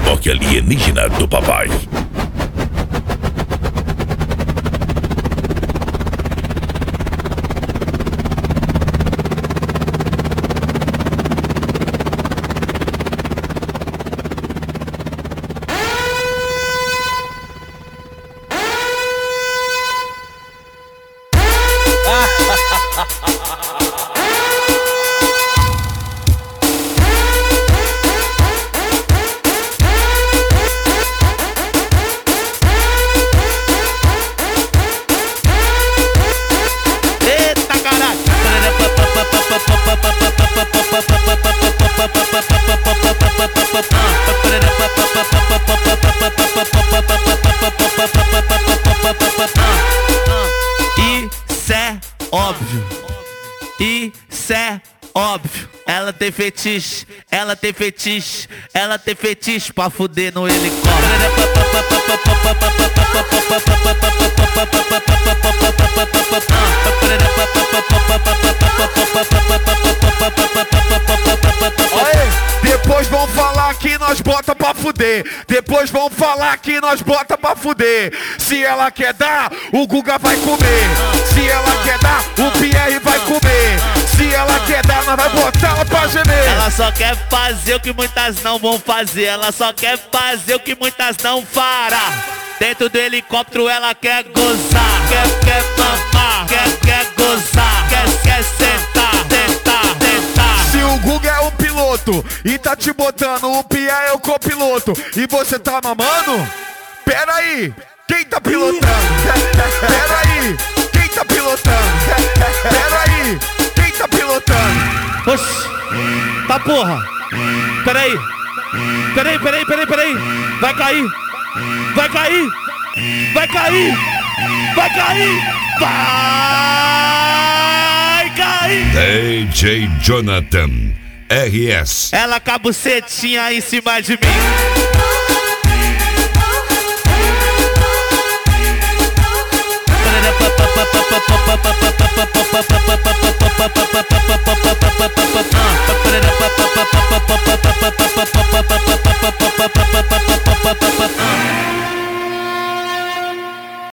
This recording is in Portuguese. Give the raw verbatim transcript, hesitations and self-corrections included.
toque alienígena do papai. Isso é óbvio, isso é óbvio. Ela tem fetiche, ela tem fetiche, ela tem fetiche pra fuder no helicóptero. Depois vão falar que nós bota pra fuder. Depois vão falar que nós bota pra fuder. Se ela quer dar, o Guga vai comer. Se ela quer dar, o Pierre vai comer. Se ela quer dar, nós vai botar ela pra gemer. Ela só quer fazer o que muitas não vão fazer. Ela só quer fazer o que muitas não fará. Dentro do helicóptero ela quer gozar. Quer, quer mamar, quer, quer gozar. Quer, quer sentar, tentar, tentar. Se o Guga é o piloto e tá te botando, o Pierre é o copiloto e você tá mamando? Pera aí, quem tá pilotando? Pera aí, quem tá pilotando? Pera aí, quem tá pilotando? Oxi, tá porra. Peraí, peraí, peraí, peraí, peraí. Vai cair, vai cair, vai cair, vai cair, vai cair. D J Jonathan R S. Ela com a bucetinha em cima de mim.